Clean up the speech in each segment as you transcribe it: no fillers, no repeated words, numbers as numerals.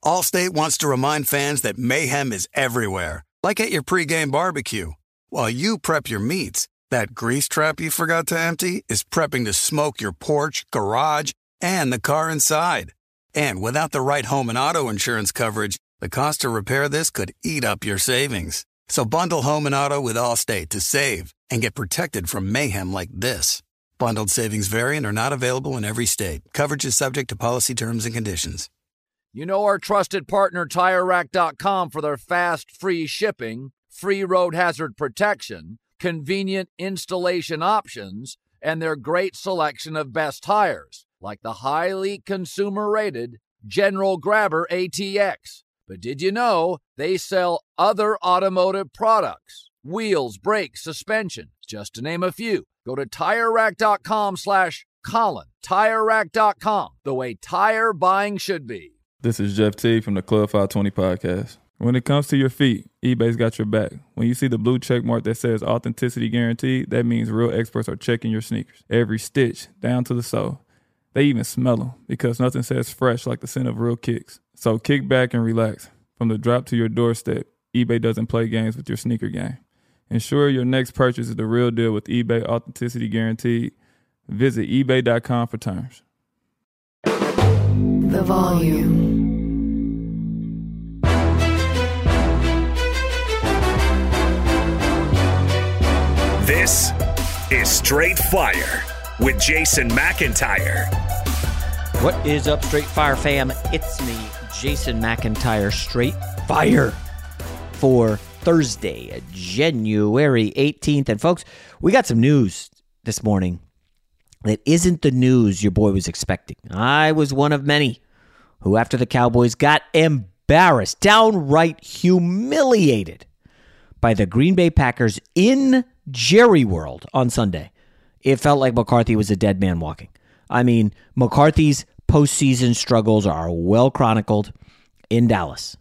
Allstate wants to remind fans that mayhem is everywhere, like at your pregame barbecue. While you prep your meats, that grease trap you forgot to empty is prepping to smoke your porch, garage, and the car inside. And without the right home and auto insurance coverage, the cost to repair this could eat up your savings. So bundle home and auto with Allstate to save and get protected from mayhem like this. Bundled savings vary and are not available in every state. Coverage is subject to policy terms and conditions. You know our trusted partner, TireRack.com, for their fast, free shipping, free road hazard protection, convenient installation options, and their great selection of best tires, like the highly consumer-rated General Grabber ATX. But did you know they sell other automotive products? Wheels, brakes, suspension, just to name a few. Go to TireRack.com/Colin. TireRack.com, the way tire buying should be. This is Jeff T from the Club 520 podcast. When it comes to your feet, eBay's got your back. When you see the blue check mark that says authenticity guaranteed, that means real experts are checking your sneakers. Every stitch, down to the sole. They even smell them because nothing says fresh like the scent of real kicks. So kick back and relax. From the drop to your doorstep, eBay doesn't play games with your sneaker game. Ensure your next purchase is the real deal with eBay Authenticity Guaranteed. Visit ebay.com for terms. The volume. This is Straight Fire with Jason McIntyre. What is up, Straight Fire fam? It's me, Jason McIntyre, Straight Fire for Thursday, January 18th. And folks, we got some news this morning that isn't the news your boy was expecting. I was one of many who, after the Cowboys got embarrassed, downright humiliated by the Green Bay Packers in Jerry World on Sunday, it felt like McCarthy was a dead man walking. I mean, McCarthy's postseason struggles are well chronicled in Dallas.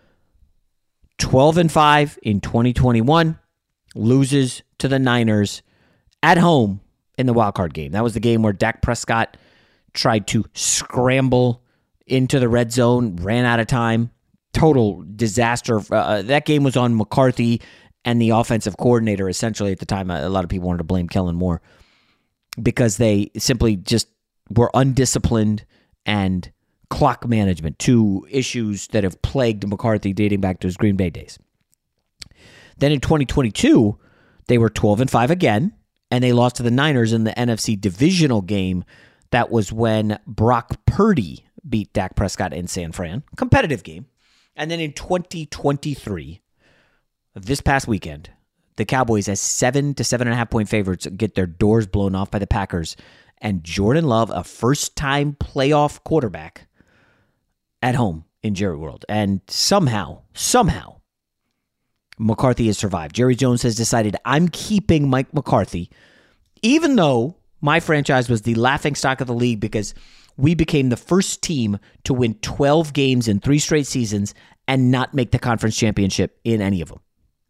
12-5 in 2021, loses to the Niners at home in the wildcard game. That was the game where Dak Prescott tried to scramble into the red zone, ran out of time. Total disaster. That game was on McCarthy and the offensive coordinator, essentially, at the time. A lot of people wanted to blame Kellen Moore because they simply just were undisciplined and clock management, two issues that have plagued McCarthy dating back to his Green Bay days. Then in 2022, they were 12-5 again, and they lost to the Niners in the NFC divisional game. That was when Brock Purdy beat Dak Prescott in San Fran. Competitive game. And then in 2023, this past weekend, the Cowboys, as 7 to 7.5 point favorites, get their doors blown off by the Packers. And Jordan Love, a first-time playoff quarterback, at home in Jerry World. And somehow, McCarthy has survived. Jerry Jones has decided, I'm keeping Mike McCarthy, even though my franchise was the laughingstock of the league because we became the first team to win 12 games in 3 straight seasons and not make the conference championship in any of them.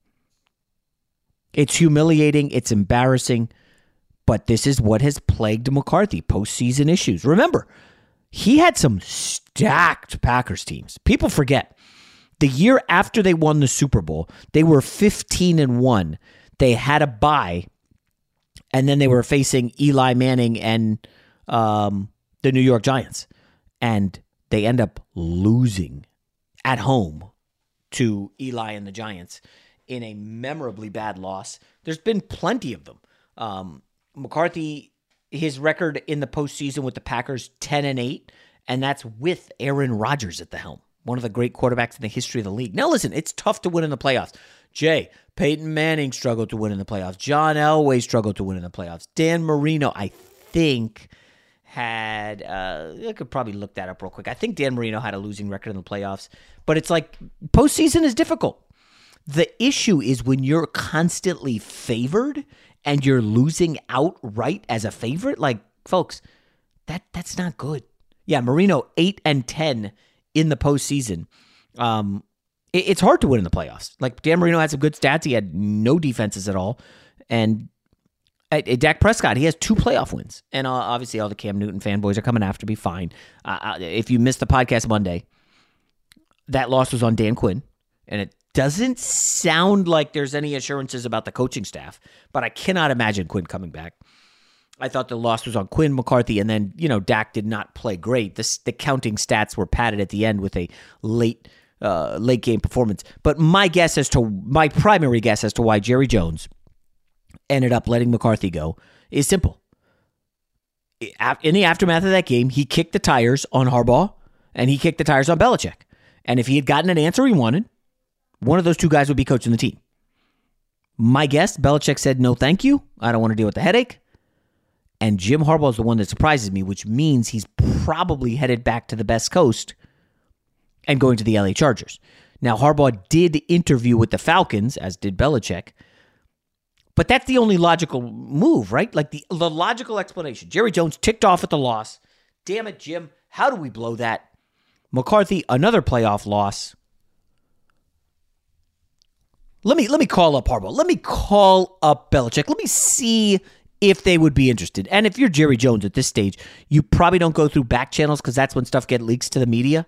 It's humiliating. It's embarrassing. But this is what has plagued McCarthy, postseason issues. Remember, he had some stacked Packers teams. People forget. The year after they won the Super Bowl, they were 15-1. They had a bye, and then they were facing Eli Manning and the New York Giants. And they end up losing at home to Eli and the Giants in a memorably bad loss. There's been plenty of them. McCarthy, his record in the postseason with the Packers, 10-8, and that's with Aaron Rodgers at the helm, one of the great quarterbacks in the history of the league. Now listen, it's tough to win in the playoffs. Jay, Peyton Manning struggled to win in the playoffs. John Elway struggled to win in the playoffs. Dan Marino, I think, had, I could probably look that up real quick. I think Dan Marino had a losing record in the playoffs, but it's like postseason is difficult. The issue is when you're constantly favored and you're losing outright as a favorite, like, folks, that's not good. Yeah, Marino 8-10 in the postseason. It's hard to win in the playoffs. Like, Dan Marino had some good stats. He had no defenses at all. And Dak Prescott, he has 2 playoff wins. And obviously all the Cam Newton fanboys are coming after me. Fine. If you missed the podcast Monday, that loss was on Dan Quinn, and it doesn't sound like there's any assurances about the coaching staff, but I cannot imagine Quinn coming back. I thought the loss was on Quinn, McCarthy, and then, Dak did not play great. The counting stats were padded at the end with a late game performance. But my primary guess as to why Jerry Jones ended up letting McCarthy go is simple. In the aftermath of that game, he kicked the tires on Harbaugh and he kicked the tires on Belichick. And if he had gotten an answer he wanted, one of those two guys would be coaching the team. My guess, Belichick said, no, thank you. I don't want to deal with the headache. And Jim Harbaugh is the one that surprises me, which means he's probably headed back to the Best Coast and going to the LA Chargers. Now, Harbaugh did interview with the Falcons, as did Belichick, but that's the only logical move, right? Like the logical explanation. Jerry Jones ticked off at the loss. Damn it, Jim. How do we blow that? McCarthy, another playoff loss. Let me call up Harbaugh. Let me call up Belichick. Let me see if they would be interested. And if you're Jerry Jones at this stage, you probably don't go through back channels because that's when stuff gets leaks to the media.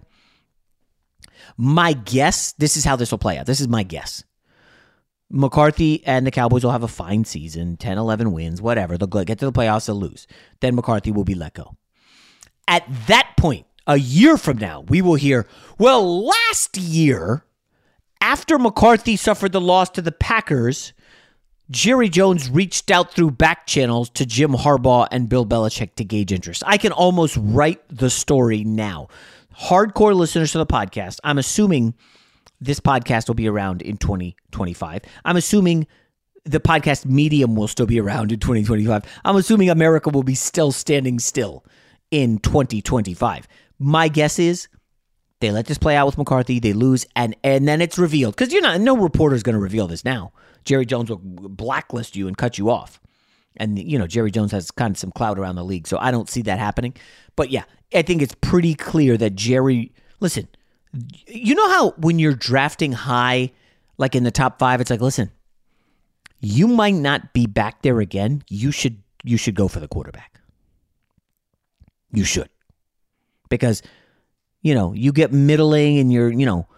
My guess, this is how this will play out. This is my guess. McCarthy and the Cowboys will have a fine season, 10, 11 wins, whatever. They'll get to the playoffs, they'll lose. Then McCarthy will be let go. At that point, a year from now, we will hear, well, last year, after McCarthy suffered the loss to the Packers, Jerry Jones reached out through back channels to Jim Harbaugh and Bill Belichick to gauge interest. I can almost write the story now. Hardcore listeners to the podcast, I'm assuming this podcast will be around in 2025. I'm assuming the podcast medium will still be around in 2025. I'm assuming America will be still standing still in 2025. My guess is they let this play out with McCarthy, they lose, and then it's revealed. Because no reporter's going to reveal this now. Jerry Jones will blacklist you and cut you off. And, Jerry Jones has kind of some clout around the league, so I don't see that happening. But yeah, I think it's pretty clear that listen, you know how when you're drafting high, like in the top 5, it's like, listen, you might not be back there again. You should go for the quarterback. You should. Because, you get middling and you're,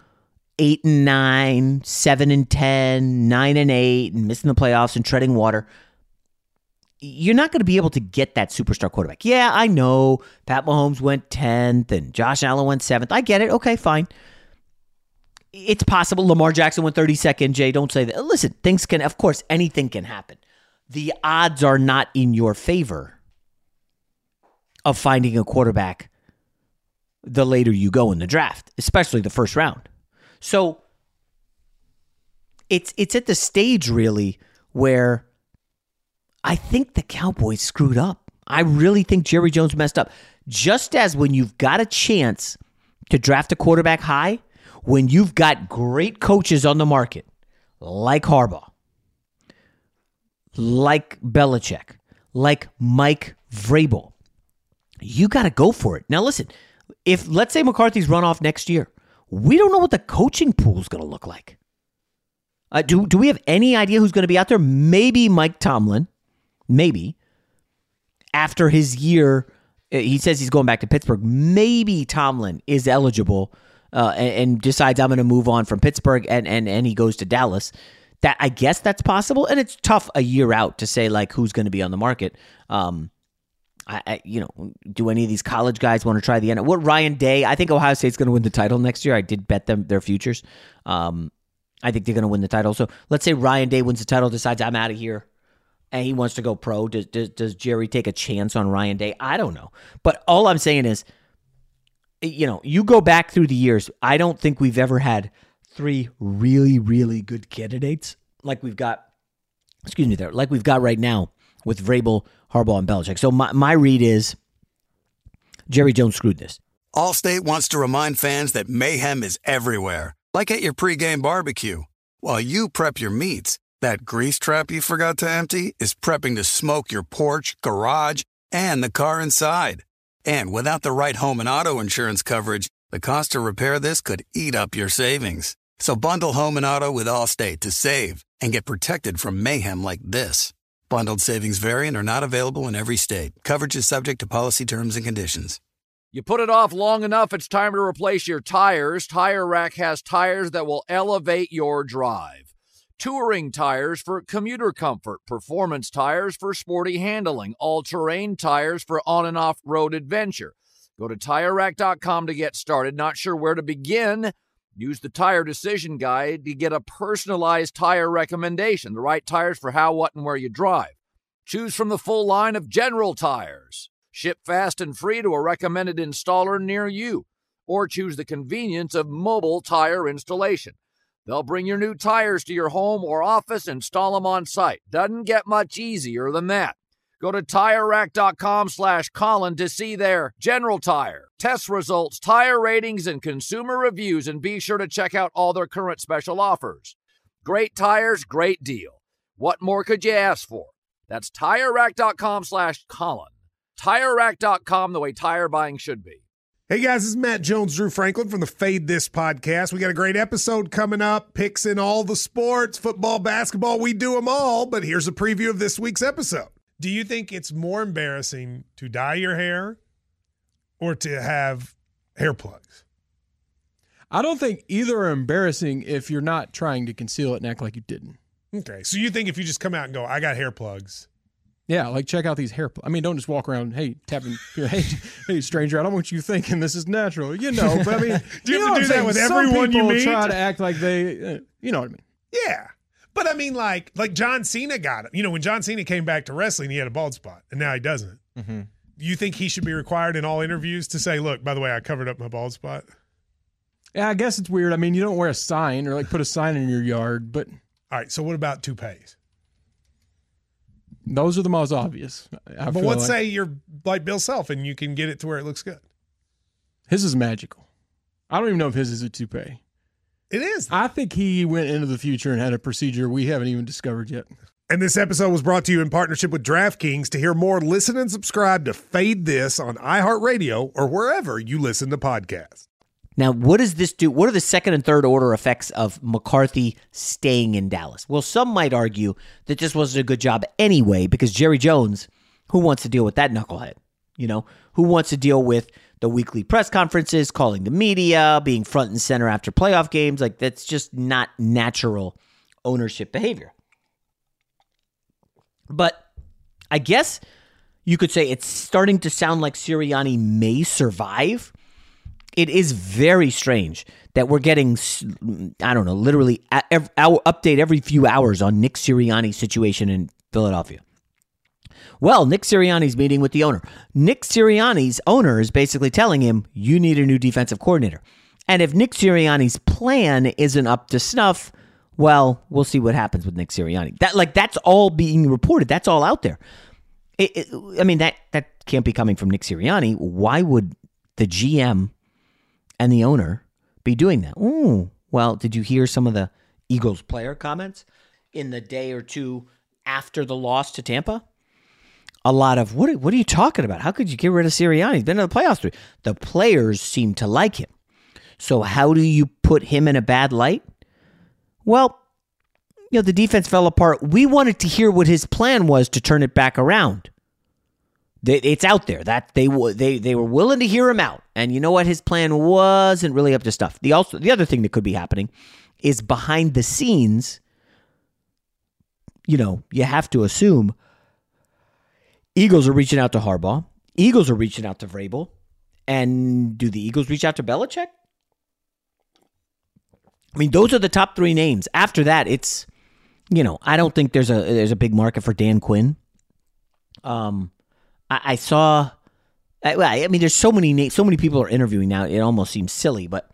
8-9, 7-10, 9-8, and missing the playoffs and treading water. You're not going to be able to get that superstar quarterback. Yeah, I know Pat Mahomes went 10th and Josh Allen went 7th. I get it. Okay, fine. It's possible Lamar Jackson went 32nd. Jay, don't say that. Listen, of course, anything can happen. The odds are not in your favor of finding a quarterback the later you go in the draft, especially the first round. So it's at the stage really where I think the Cowboys screwed up. I really think Jerry Jones messed up. Just as when you've got a chance to draft a quarterback high, when you've got great coaches on the market, like Harbaugh, like Belichick, like Mike Vrabel, you got to go for it. Now listen, if let's say McCarthy's run off next year, we don't know what the coaching pool is going to look like. Do we have any idea who's going to be out there? Maybe Mike Tomlin. Maybe. After his year, he says he's going back to Pittsburgh. Maybe Tomlin is eligible and decides I'm going to move on from Pittsburgh and he goes to Dallas. I guess that's possible. And it's tough a year out to say like who's going to be on the market. Do any of these college guys want to try the end? What Ryan Day? I think Ohio State's going to win the title next year. I did bet them their futures. I think they're going to win the title. So let's say Ryan Day wins the title, decides I'm out of here, and he wants to go pro. Does Jerry take a chance on Ryan Day? I don't know. But all I'm saying is, you go back through the years. I don't think we've ever had 3 really, really good candidates like we've got. Like we've got right now with Vrabel, Harbaugh, and Belichick. So my read is Jerry Jones screwed this. Allstate wants to remind fans that mayhem is everywhere, like at your pregame barbecue. While you prep your meats, that grease trap you forgot to empty is prepping to smoke your porch, garage, and the car inside. And without the right home and auto insurance coverage, the cost to repair this could eat up your savings. So bundle home and auto with Allstate to save and get protected from mayhem like this. Bundled savings vary and are not available in every state. Coverage is subject to policy terms and conditions. You put it off long enough, it's time to replace your tires. Tire Rack has tires that will elevate your drive. Touring tires for commuter comfort, performance tires for sporty handling, all-terrain tires for on- and off-road adventure. Go to TireRack.com to get started. Not sure where to begin? Use the Tire Decision Guide to get a personalized tire recommendation, the right tires for how, what, and where you drive. Choose from the full line of General Tires. Ship fast and free to a recommended installer near you. Or choose the convenience of mobile tire installation. They'll bring your new tires to your home or office and install them on site. Doesn't get much easier than that. Go to TireRack.com/Colin to see their General Tire, test results, tire ratings, and consumer reviews, and be sure to check out all their current special offers. Great tires, great deal. What more could you ask for? That's TireRack.com/Colin. TireRack.com, the way tire buying should be. Hey guys, this is Matt Jones, Drew Franklin from the Fade This podcast. We got a great episode coming up, picks in all the sports, football, basketball, we do them all, but here's a preview of this week's episode. Do you think it's more embarrassing to dye your hair or to have hair plugs? I don't think either are embarrassing if you're not trying to conceal it and act like you didn't. Okay, so you think if you just come out and go, I got hair plugs. Yeah, like check out these hair plugs. I mean, don't just walk around, hey, tapping, hey, stranger, I don't want you thinking this is natural. You know, but I mean, do you have to do that with everyone you meet? Try to act like they, you know what I mean? Yeah. But I mean, like John Cena got it. You know, when John Cena came back to wrestling, he had a bald spot, and now he doesn't. Mm-hmm. You think he should be required in all interviews to say, look, by the way, I covered up my bald spot? Yeah, I guess it's weird. I mean, you don't wear a sign or like put a sign in your yard, but. All right, so what about toupees? Those are the most obvious. But let's say you're like Bill Self and you can get it to where it looks good. His is magical. I don't even know if his is a toupee. It is. I think he went into the future and had a procedure we haven't even discovered yet. And this episode was brought to you in partnership with DraftKings. To hear more, listen and subscribe to Fade This on iHeartRadio or wherever you listen to podcasts. Now, what does this do? What are the second and third order effects of McCarthy staying in Dallas? Well, some might argue that this wasn't a good job anyway, because Jerry Jones, who wants to deal with that knucklehead? You know, who wants to deal with the weekly press conferences, calling the media, being front and center after playoff games? Like, that's just not natural ownership behavior. But I guess you could say it's starting to sound like Sirianni may survive. It is very strange that we're getting, I don't know, literally our update every few hours on Nick Sirianni's situation in Philadelphia. Well, Nick Sirianni's meeting with the owner. Nick Sirianni's owner is basically telling him, you need a new defensive coordinator. And if Nick Sirianni's plan isn't up to snuff, well, we'll see what happens with Nick Sirianni. That's all being reported. That's all out there. I mean, that can't be coming from Nick Sirianni. Why would the GM and the owner be doing that? Ooh, well, did you hear some of the Eagles player comments in the day or two after the loss to Tampa? A lot of, what are you talking about? How could you get rid of Sirianni? He's been in the playoffs. The players seem to like him. So how do you put him in a bad light? Well, you know, the defense fell apart. We wanted to hear what his plan was to turn it back around. It's out there that they were willing to hear him out. And you know what? His plan wasn't really up to stuff. The other thing that could be happening is behind the scenes, you know, you have to assume Eagles are reaching out to Harbaugh. Eagles are reaching out to Vrabel. And do the Eagles reach out to Belichick? I mean, those are the top three names. After that, it's, you know, I don't think there's a big market for Dan Quinn. I saw, I mean, there's so many names, so many people are interviewing now. It almost seems silly, but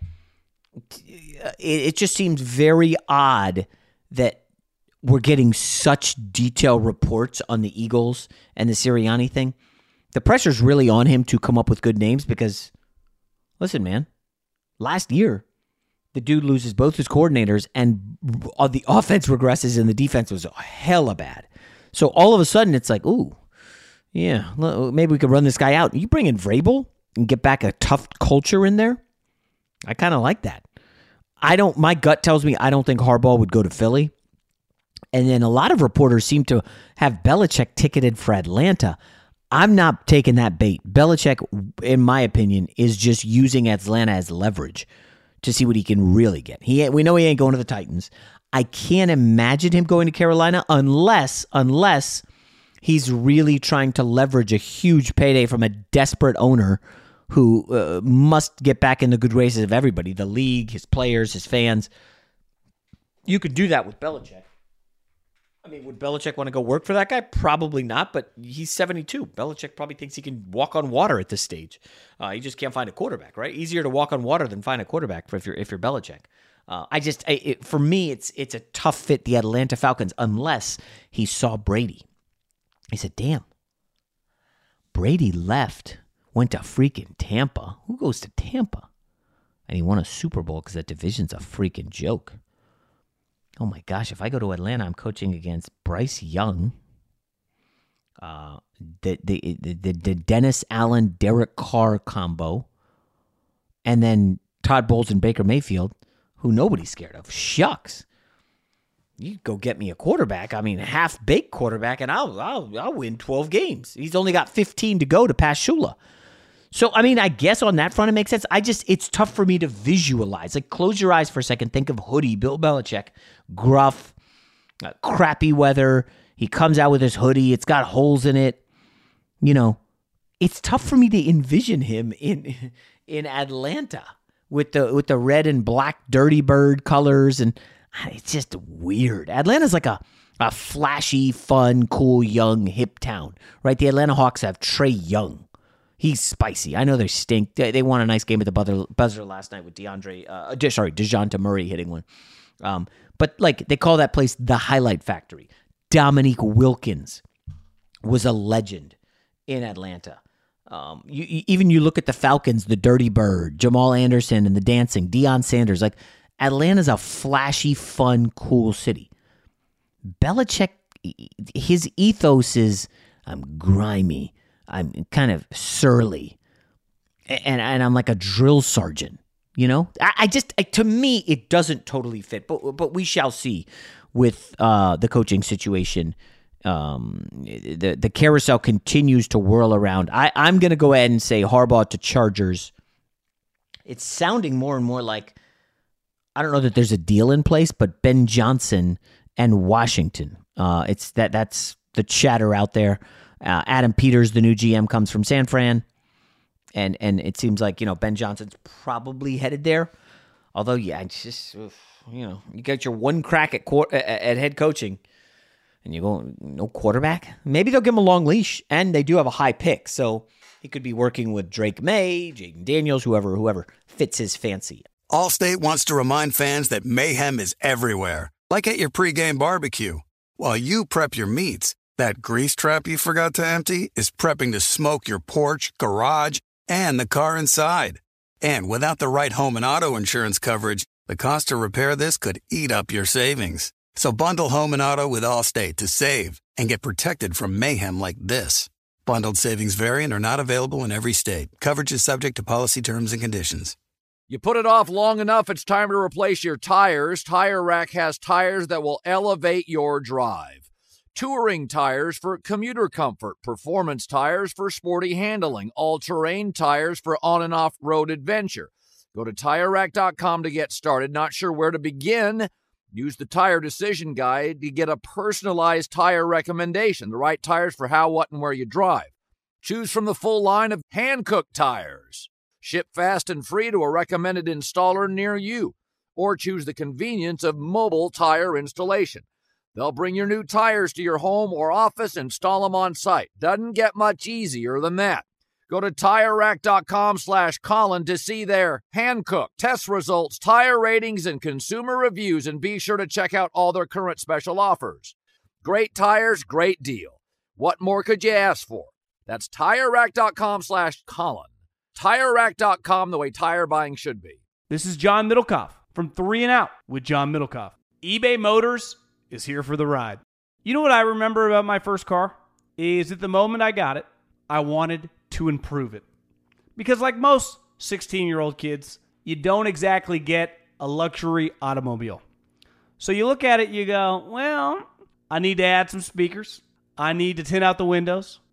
it just seems very odd that we're getting such detailed reports on the Eagles and the Sirianni thing. The pressure's really on him to come up with good names because, listen, man, last year, the dude loses both his coordinators and the offense regresses and the defense was hella bad. So all of a sudden, it's like, ooh, yeah, maybe we could run this guy out. You bring in Vrabel and get back a tough culture in there? I kind of like that. My gut tells me I don't think Harbaugh would go to Philly. And then a lot of reporters seem to have Belichick ticketed for Atlanta. I'm not taking that bait. Belichick, in my opinion, is just using Atlanta as leverage to see what he can really get. We know he ain't going to the Titans. I can't imagine him going to Carolina unless he's really trying to leverage a huge payday from a desperate owner who must get back in the good graces of everybody, the league, his players, his fans. You could do that with Belichick. I mean, would Belichick want to go work for that guy? Probably not, but he's 72. Belichick probably thinks he can walk on water at this stage. He just can't find a quarterback, right? Easier to walk on water than find a quarterback if you're Belichick. For me, it's a tough fit, the Atlanta Falcons, unless he saw Brady. He said, damn, Brady left, went to freaking Tampa. Who goes to Tampa? And he won a Super Bowl because that division's a freaking joke. Oh my gosh, if I go to Atlanta, I'm coaching against Bryce Young, the Dennis Allen, Derek Carr combo, and then Todd Bowles and Baker Mayfield, who nobody's scared of. Shucks. You go get me a quarterback, half-baked quarterback, and I'll win 12 games. He's only got 15 to go to pass Shula. So, I guess on that front it makes sense. It's tough for me to visualize. Like, close your eyes for a second. Think of hoodie, Bill Belichick, gruff, crappy weather. He comes out with his hoodie. It's got holes in it. It's tough for me to envision him in Atlanta with the red and black Dirty Bird colors, and it's just weird. Atlanta's like a flashy, fun, cool, young, hip town, right? The Atlanta Hawks have Trae Young. He's spicy. I know they stink. They won a nice game at the buzzer last night with DeJounte Murray hitting one. But they call that place the Highlight Factory. Dominique Wilkins was a legend in Atlanta. You look at the Falcons, the Dirty Bird, Jamal Anderson and the dancing, Deion Sanders. Atlanta's a flashy, fun, cool city. Belichick, his ethos is, I'm grimy. I'm kind of surly, and I'm like a drill sergeant, to me, it doesn't totally fit, but we shall see with the coaching situation. The carousel continues to whirl around. I'm going to go ahead and say Harbaugh to Chargers. It's sounding more and more like, I don't know that there's a deal in place, but Ben Johnson and Washington. That's the chatter out there. Adam Peters, the new GM, comes from San Fran, and it seems like Ben Johnson's probably headed there. Although, it's just you got your one crack at head coaching, and you go no quarterback. Maybe they'll give him a long leash, and they do have a high pick, so he could be working with Drake May, Jaden Daniels, whoever fits his fancy. Allstate wants to remind fans that mayhem is everywhere, like at your pregame barbecue. While you prep your meats, that grease trap you forgot to empty is prepping to smoke your porch, garage, and the car inside. And without the right home and auto insurance coverage, the cost to repair this could eat up your savings. So bundle home and auto with Allstate to save and get protected from mayhem like this. Bundled savings vary and are not available in every state. Coverage is subject to policy terms and conditions. You put it off long enough, it's time to replace your tires. Tire Rack has tires that will elevate your drive. Touring tires for commuter comfort, performance tires for sporty handling, all-terrain tires for on- and off-road adventure. Go to TireRack.com to get started. Not sure where to begin? Use the Tire Decision Guide to get a personalized tire recommendation, the right tires for how, what, and where you drive. Choose from the full line of Hankook tires. Ship fast and free to a recommended installer near you. Or choose the convenience of mobile tire installation. They'll bring your new tires to your home or office, install them on site. Doesn't get much easier than that. Go to TireRack.com/Colin to see their Hankook test results, tire ratings, and consumer reviews, and be sure to check out all their current special offers. Great tires, great deal. What more could you ask for? That's TireRack.com/Colin. TireRack.com, the way tire buying should be. This is John Middlecoff from 3 and Out with John Middlecoff. eBay Motors is here for the ride. You know what I remember about my first car? Is at the moment I got it, I wanted to improve it. Because like most 16-year-old kids, you don't exactly get a luxury automobile. So you look at it, you go, well, I need to add some speakers. I need to tint out the windows.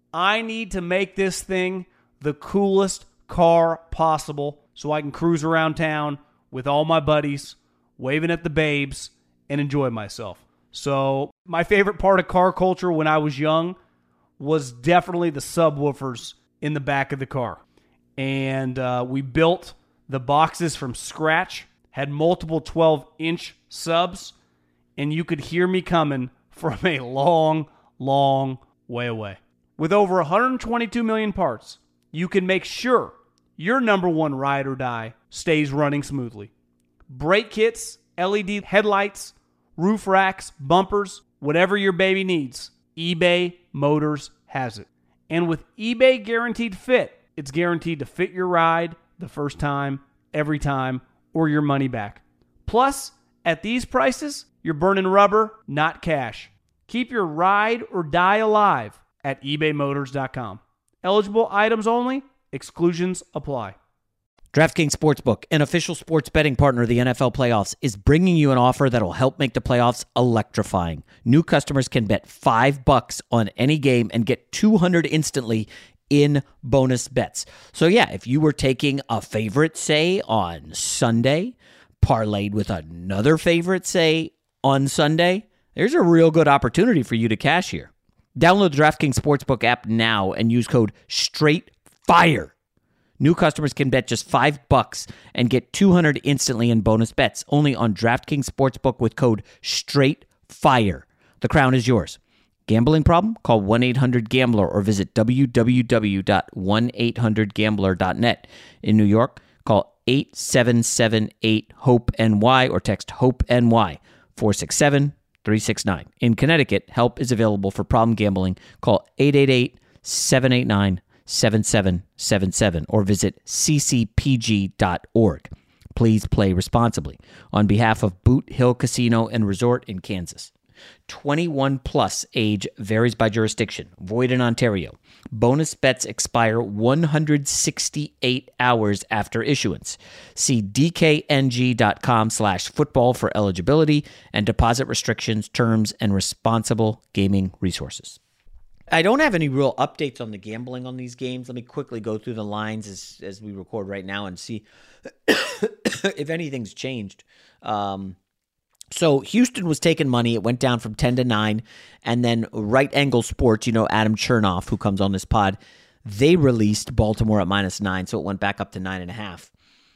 I need to make this thing the coolest car possible so I can cruise around town with all my buddies, waving at the babes, and enjoy myself. So my favorite part of car culture when I was young was definitely the subwoofers in the back of the car. And we built the boxes from scratch, had multiple 12-inch subs, and you could hear me coming from a long, long way away. With over 122 million parts, you can make sure your number one ride or die stays running smoothly. Brake kits, LED headlights, roof racks, bumpers, whatever your baby needs, eBay Motors has it. And with eBay Guaranteed Fit, it's guaranteed to fit your ride the first time, every time, or your money back. Plus, at these prices, you're burning rubber, not cash. Keep your ride or die alive at ebaymotors.com. Eligible items only. Exclusions apply. DraftKings Sportsbook, an official sports betting partner of the NFL playoffs, is bringing you an offer that will help make the playoffs electrifying. New customers can bet $5 on any game and get $200 instantly in bonus bets. So yeah, if you were taking a favorite, say, on Sunday, parlayed with another favorite, say, on Sunday, there's a real good opportunity for you to cash here. Download the DraftKings Sportsbook app now and use code STRAIGHTFIRE. New customers can bet just $5 and get $200 instantly in bonus bets only on DraftKings Sportsbook with code STRAIGHTFIRE. The crown is yours. Gambling problem? Call 1-800-GAMBLER or visit www.1800gambler.net. In New York, call 877-8-HOPE-NY or text HOPE-NY 467-369. In Connecticut, help is available for problem gambling. Call 888-789-7777 or visit ccpg.org. Please play responsibly. On behalf of Boot Hill Casino and Resort in Kansas. 21 plus age varies by jurisdiction. Void in Ontario. Bonus bets expire 168 hours after issuance. See dkng.com/football for eligibility and deposit restrictions, terms, and responsible gaming resources. I don't have any real updates on the gambling on these games. Let me quickly go through the lines as we record right now and see if anything's changed. So Houston was taking money. It went down from 10 to 9. And then Right Angle Sports, Adam Chernoff, who comes on this pod, they released Baltimore at -9, so it went back up to 9.5.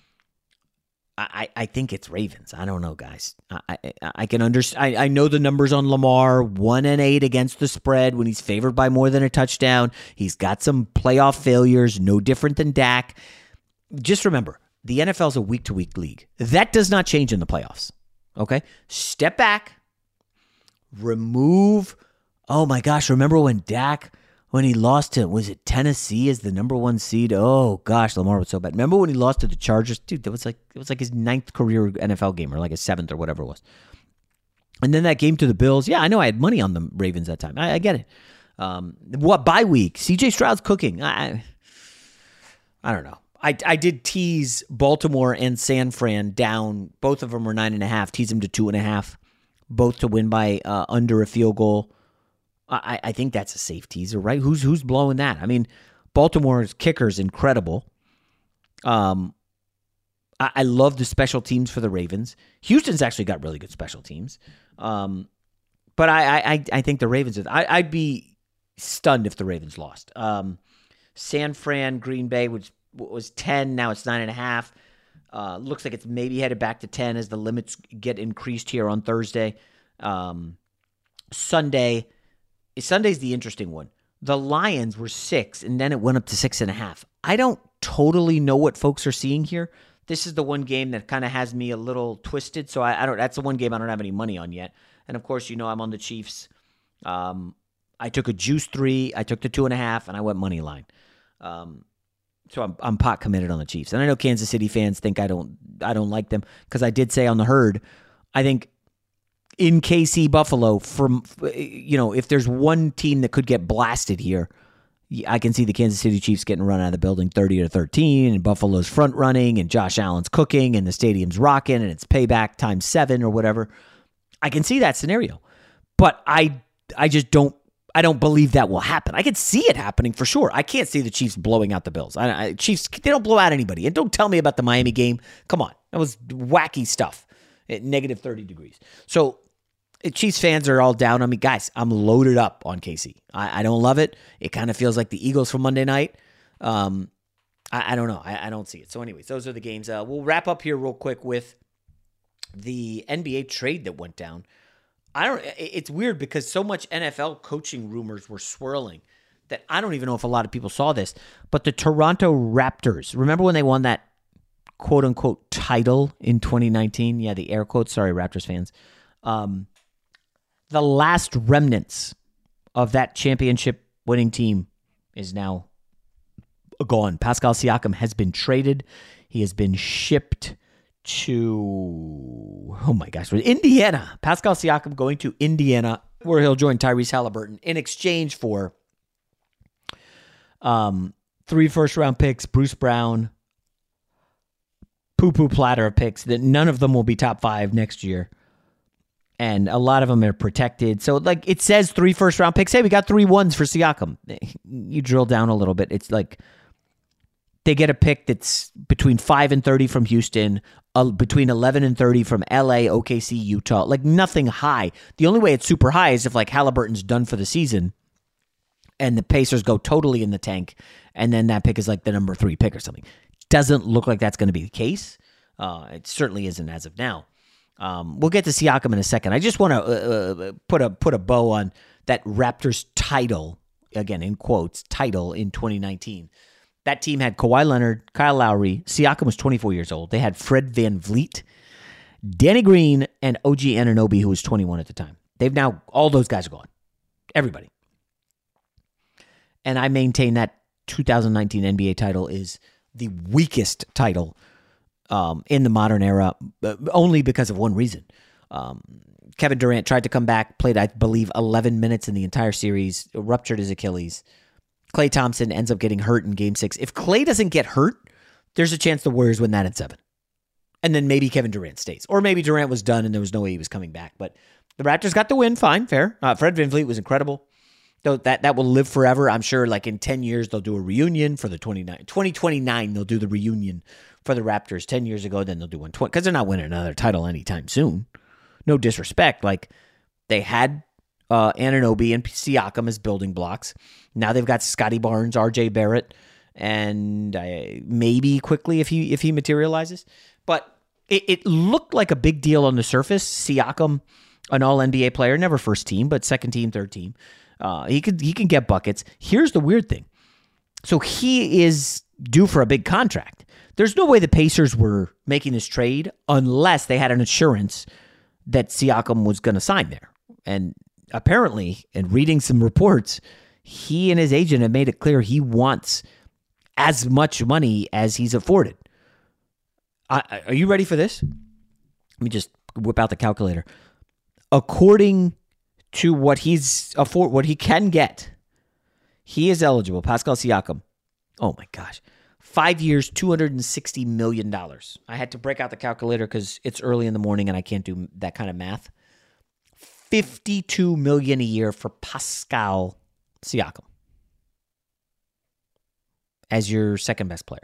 I think it's Ravens. I don't know, guys. I can understand. I know the numbers on Lamar, 1-8 against the spread when he's favored by more than a touchdown. He's got some playoff failures, no different than Dak. Just remember, the NFL is a week-to-week league. That does not change in the playoffs. Okay? Step back. Remove. Oh my gosh, remember when Dak, when he lost to, was it Tennessee as the number 1 seed? Oh gosh, Lamar was so bad. Remember when he lost to the Chargers? Dude, it was like his 9th career NFL game or like his 7th or whatever it was. And then that game to the Bills. Yeah, I know I had money on the Ravens that time. I get it. What bye week? CJ Stroud's cooking. I don't know. I did tease Baltimore and San Fran down. Both of them were 9.5. Tease them to 2.5. Both to win by under a field goal. I think that's a safe teaser, right? Who's blowing that? I mean, Baltimore's kicker is incredible. I love the special teams for the Ravens. Houston's actually got really good special teams. But I think the Ravens, I'd be stunned if the Ravens lost. San Fran, Green Bay was 10. Now it's 9.5. Looks like it's maybe headed back to 10 as the limits get increased here on Thursday. Sunday's the interesting one. The Lions were 6, and then it went up to 6.5. I don't totally know what folks are seeing here. This is the one game that kind of has me a little twisted, so I don't. That's the one game I don't have any money on yet. And of course, I'm on the Chiefs. I took a juice 3, I took the 2.5, and I went money line. So I'm pot committed on the Chiefs. And I know Kansas City fans think I don't like them because I did say on the herd, I think in KC Buffalo, if there's one team that could get blasted here, I can see the Kansas City Chiefs getting run out of the building 30-13, and Buffalo's front running, and Josh Allen's cooking, and the stadium's rocking, and it's payback times 7 or whatever. I can see that scenario, but I just don't. I don't believe that will happen. I can see it happening for sure. I can't see the Chiefs blowing out the Bills. Chiefs, they don't blow out anybody. And don't tell me about the Miami game. Come on. That was wacky stuff at negative 30 degrees. So Chiefs fans are all down on me. Guys, I'm loaded up on KC. I don't love it. It kind of feels like the Eagles from Monday night. I don't know. I don't see it. So anyways, those are the games. We'll wrap up here real quick with the NBA trade that went down. It's weird because so much NFL coaching rumors were swirling that I don't even know if a lot of people saw this, but the Toronto Raptors, remember when they won that quote unquote title in 2019? Yeah, the air quotes. Sorry, Raptors fans. The last remnants of that championship winning team is now gone. Pascal Siakam has been traded. He has been shipped to, oh my gosh, Indiana. Pascal Siakam going to Indiana, where he'll join Tyrese Halliburton in exchange for 3 first-round picks, Bruce Brown, poo-poo platter of picks that none of them will be top 5 next year. And a lot of them are protected. So, like, it says 3 first-round picks. Hey, we got 3 ones for Siakam. You drill down a little bit. It's like they get a pick that's between 5 and 30 from Houston, between 11 and 30 from LA, OKC, Utah. Like, nothing high. The only way it's super high is if, like, Halliburton's done for the season and the Pacers go totally in the tank, and then that pick is, like, the number 3 pick or something. Doesn't look like that's going to be the case. It certainly isn't as of now. We'll get to Siakam in a second. I just want to put a bow on that Raptors title, again, in quotes, title in 2019. That team had Kawhi Leonard, Kyle Lowry. Siakam was 24 years old. They had Fred VanVleet, Danny Green, and OG Anunoby, who was 21 at the time. They've now, all those guys are gone. Everybody. And I maintain that 2019 NBA title is the weakest title in the modern era, only because of one reason. Kevin Durant tried to come back, played, I believe, 11 minutes in the entire series, ruptured his Achilles. Klay Thompson ends up getting hurt in Game 6. If Klay doesn't get hurt, there's a chance the Warriors win that in 7. And then maybe Kevin Durant stays. Or maybe Durant was done and there was no way he was coming back. But the Raptors got the win, fine, fair. Fred VanVleet was incredible. Though that will live forever. I'm sure like in 10 years they'll do a reunion for the 2029 they'll do the reunion for the Raptors. 10 years ago, then they'll do one because they're not winning another title anytime soon. No disrespect. Like they had Anunoby and Siakam as building blocks. Now they've got Scotty Barnes, RJ Barrett, and maybe quickly if he materializes. But it looked like a big deal on the surface. Siakam, an all-NBA player, never first team, but second team, third team. He can get buckets. Here's the weird thing. So he is due for a big contract. There's no way the Pacers were making this trade unless they had an assurance that Siakam was going to sign there. And apparently, in reading some reports, he and his agent have made it clear he wants as much money as he's afforded. Are you ready for this? Let me just whip out the calculator. According to what what he can get, he is eligible. Pascal Siakam. Oh my gosh. 5 years, $260 million. I had to break out the calculator because it's early in the morning and I can't do that kind of math. $52 million a year for Pascal Siakam as your second best player.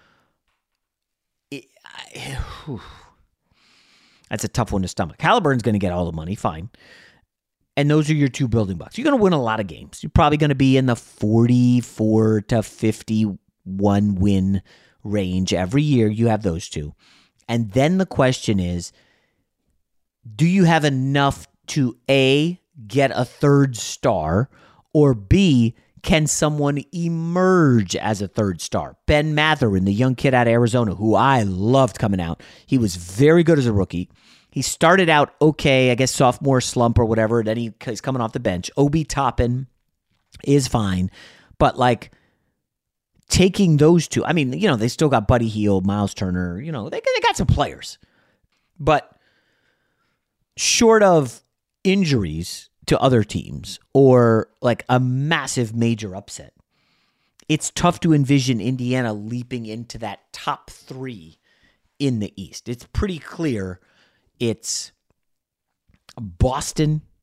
That's a tough one to stomach. Halliburton's going to get all the money, fine. And those are your 2 building blocks. You're going to win a lot of games. You're probably going to be in the 44 to 51 win range every year. You have those 2. And then the question is, do you have enough to A, get a third star, or B, can someone emerge as a third star? Ben Mathurin, the young kid out of Arizona, who I loved coming out. He was very good as a rookie. He started out okay, I guess sophomore slump or whatever. Then he's coming off the bench. Obi Toppin is fine. But like taking those 2, I mean, they still got Buddy Hield, Miles Turner. They got some players. But short of injuries to other teams or like a massive major upset, it's tough to envision Indiana leaping into that top 3 in the East. It's pretty clear it's Boston,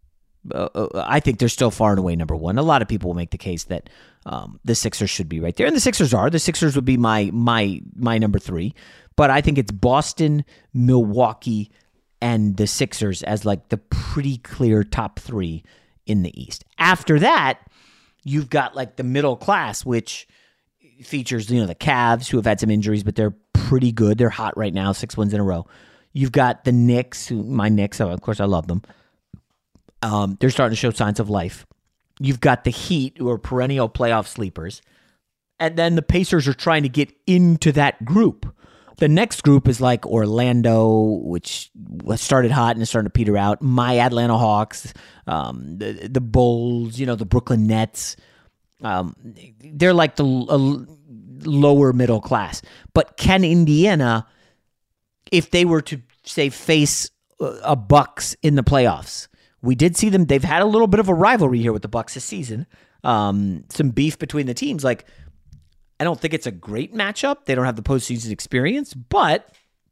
I think they're still far and away number one. A lot of people will make the case that the Sixers should be right there, and the Sixers are. The Sixers would be my number three, but I think it's Boston, Milwaukee, and the Sixers as like the pretty clear top three in the East. After that, you've got like the middle class, which features the Cavs, who have had some injuries, but they're pretty good. They're hot right now, 6 wins in a row. You've got the Knicks, my Knicks, of course I love them. They're starting to show signs of life. You've got the Heat, who are perennial playoff sleepers. And then the Pacers are trying to get into that group. The next group is like Orlando, which started hot and is starting to peter out. My Atlanta Hawks, the Bulls, the Brooklyn Nets. They're like the lower middle class. But can Indiana, if they were to, say, face a Bucks in the playoffs? We did see them. They've had a little bit of a rivalry here with the Bucks this season. Some beef between the teams. Like, I don't think it's a great matchup. They don't have the postseason experience, but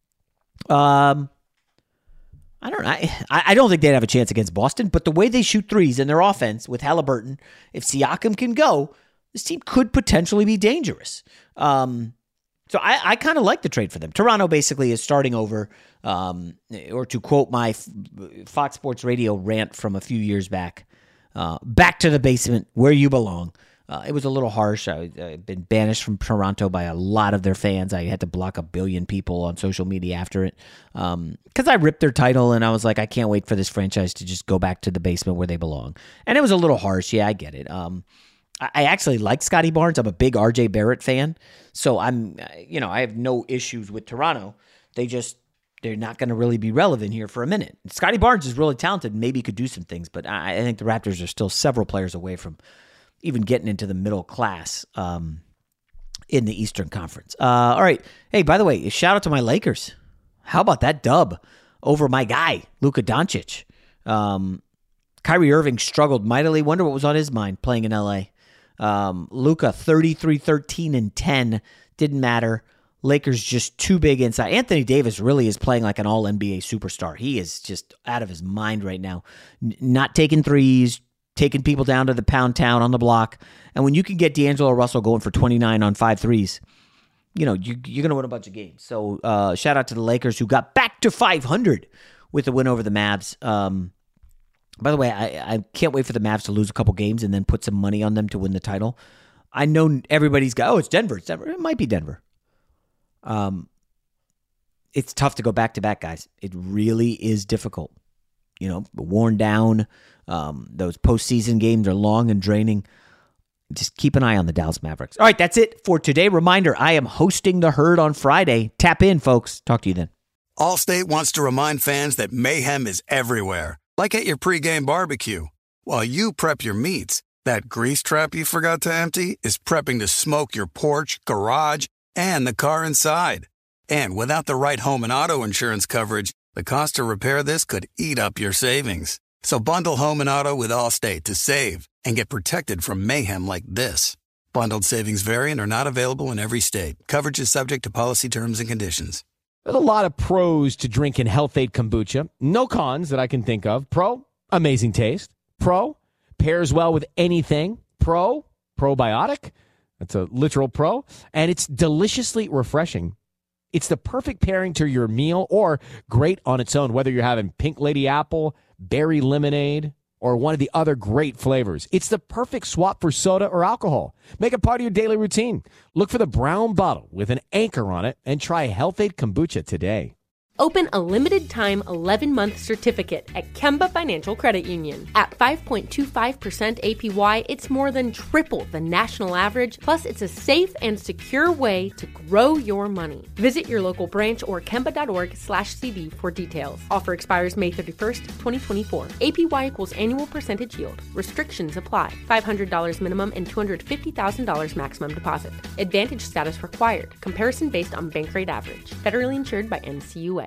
I don't know. I don't think they'd have a chance against Boston, but the way they shoot threes in their offense with Halliburton, if Siakam can go, this team could potentially be dangerous. So I kind of like the trade for them. Toronto basically is starting over, or to quote my Fox Sports Radio rant from a few years back, back to the basement where you belong. It was a little harsh. I've been banished from Toronto by a lot of their fans. I had to block 1 billion people on social media after it because I ripped their title, and I was like, I can't wait for this franchise to just go back to the basement where they belong. And it was a little harsh. Yeah, I get it. I actually like Scotty Barnes. I'm a big RJ Barrett fan, so I have no issues with Toronto. They're not going to really be relevant here for a minute. Scotty Barnes is really talented, maybe could do some things, but I think the Raptors are still several players away from even getting into the middle class in the Eastern Conference. All right. Hey, by the way, shout out to my Lakers. How about that dub over my guy, Luka Doncic? Kyrie Irving struggled mightily. Wonder what was on his mind playing in L.A. Luka, 33, 13, and 10. Didn't matter. Lakers just too big inside. Anthony Davis really is playing like an all-NBA superstar. He is just out of his mind right now. Not taking threes, taking people down to the pound town on the block. And when you can get D'Angelo Russell going for 29 on 5 threes, you're going to win a bunch of games. So shout out to the Lakers, who got back to 500 with a win over the Mavs. By the way, I can't wait for the Mavs to lose a couple games and then put some money on them to win the title. I know everybody's got, it's Denver. It's Denver. It might be Denver. It's tough to go back-to-back, guys. It really is difficult. Worn down. Those postseason games are long and draining. Just keep an eye on the Dallas Mavericks. All right, that's it for today. Reminder, I am hosting The Herd on Friday. Tap in, folks. Talk to you then. Allstate wants to remind fans that mayhem is everywhere, like at your pregame barbecue. While you prep your meats, that grease trap you forgot to empty is prepping to smoke your porch, garage, and the car inside. And without the right home and auto insurance coverage, the cost to repair this could eat up your savings. So bundle home and auto with Allstate to save and get protected from mayhem like this. Bundled savings vary and are not available in every state. Coverage is subject to policy terms and conditions. There's a lot of pros to drinking Health-Ade kombucha. No cons that I can think of. Pro, amazing taste. Pro, pairs well with anything. Pro, probiotic. That's a literal pro. And it's deliciously refreshing. It's the perfect pairing to your meal or great on its own, whether you're having Pink Lady Apple, berry lemonade, or one of the other great flavors. It's the perfect swap for soda or alcohol. Make it part of your daily routine. Look for the brown bottle with an anchor on it and try Health-Ade kombucha today. Open a limited-time 11-month certificate at Kemba Financial Credit Union. At 5.25% APY, it's more than triple the national average, plus it's a safe and secure way to grow your money. Visit your local branch or kemba.org/CD for details. Offer expires May 31st, 2024. APY equals annual percentage yield. Restrictions apply. $500 minimum and $250,000 maximum deposit. Advantage status required. Comparison based on bank rate average. Federally insured by NCUA.